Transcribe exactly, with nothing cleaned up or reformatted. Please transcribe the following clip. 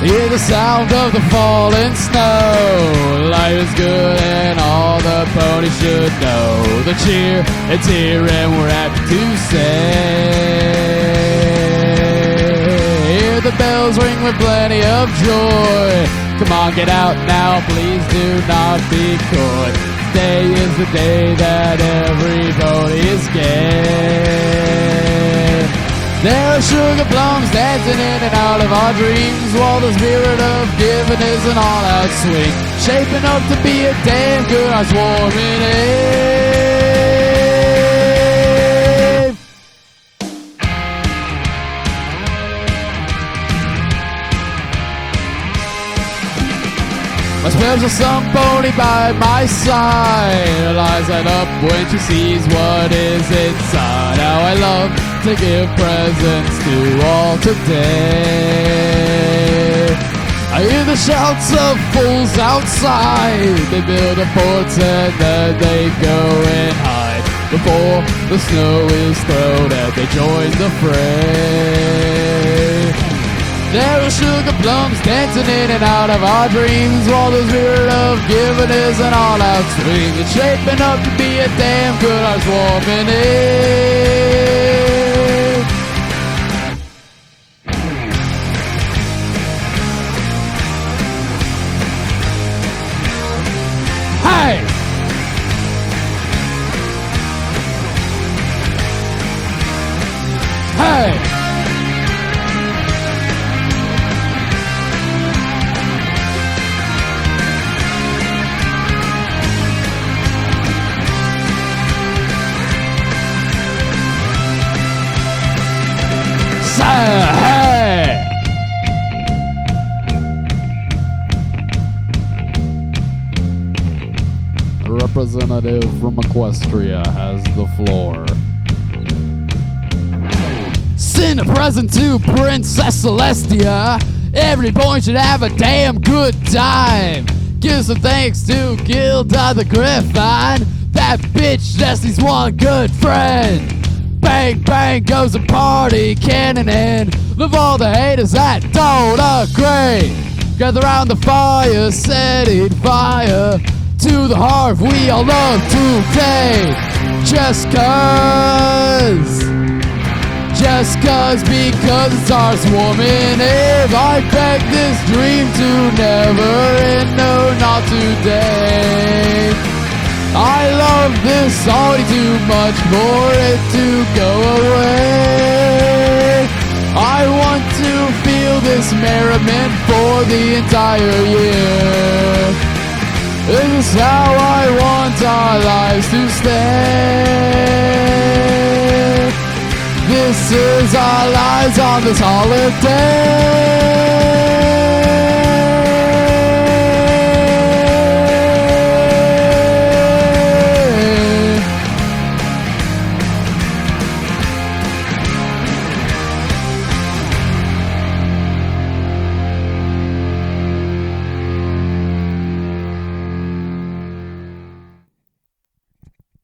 Hear the sound of the falling snow. Life is good and all the ponies should know. The cheer, it's here and we're happy to say. Hear the bells ring with plenty of joy. Come on, get out now, please do not be coy. Today is the day that everybody is gay. There are sugar plums dancing in and out of our dreams, while the spirit of giving is an all-out swing, shaping up to be a damn good housewarming Eve. My spells are some pony by my side. Her eyes light up when she sees what is inside. How I love to give presents to all today. I hear the shouts of fools outside. They build a fort and then they go and hide. Before the snow is thrown and they join the fray. There are sugar plums dancing in and out of our dreams, while the spirit of giving is an all-out swing. It's shaping up to be a damn good housewarming Eve. Hey! Hey! Hey! A representative from Equestria has the floor. Send a present to Princess Celestia. Every boy should have a damn good time. Give some thanks to Gilda the Griffin. That bitch just needs one good friend. Bang, bang goes a party cannoning. Love all the haters that don't agree. Gather round the fire, setting fire to the hearth we all love today. Just cause, just cause, because it's our swarming Eve. I beg this dream to never end, no, not today. I love this song too much for it to go away. I want to feel this merriment for the entire year. This is how I want our lives to stay. This is our lives on this holiday.